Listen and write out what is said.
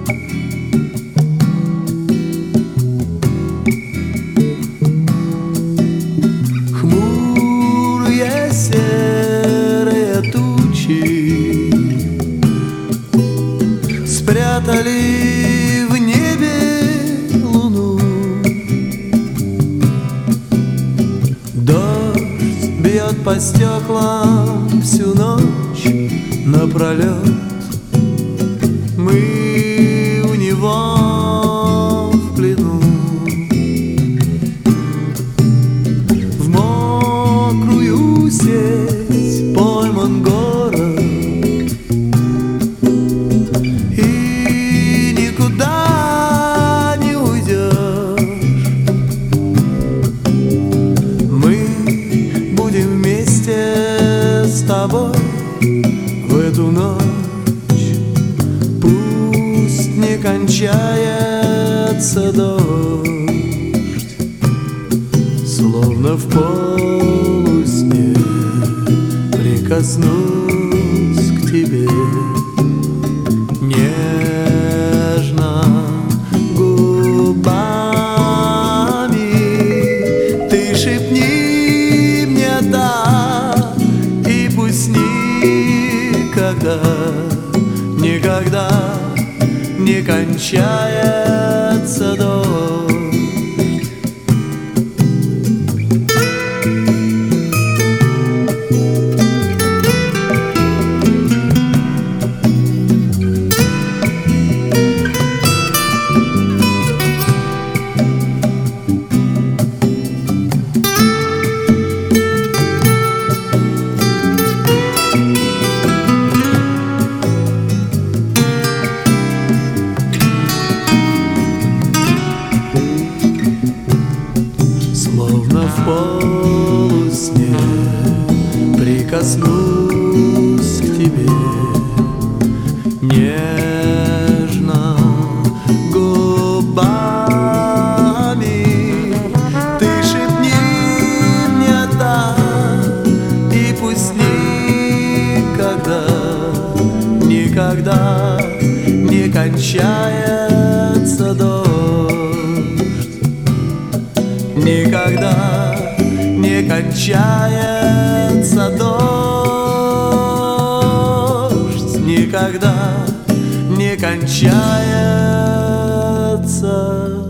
Хмурые серые тучи спрятали в небе луну. Дождь бьет по стеклам всю ночь напролет. Мы у него в плену. В мокрую сеть пойман город, и никуда не уйдешь. Мы будем вместе с тобой в эту ночь. Пусть не кончается дождь, словно в полусне прикоснусь к тебе нежно губами. Ты шепни мне «да», и пусть никогда, никогда не кончается дождь. Словно в полусне прикоснусь к тебе нежно губами. Ты шепни мне «да», и пусть никогда, никогда не кончается дождь. Никогда не кончается дождь, никогда не кончается.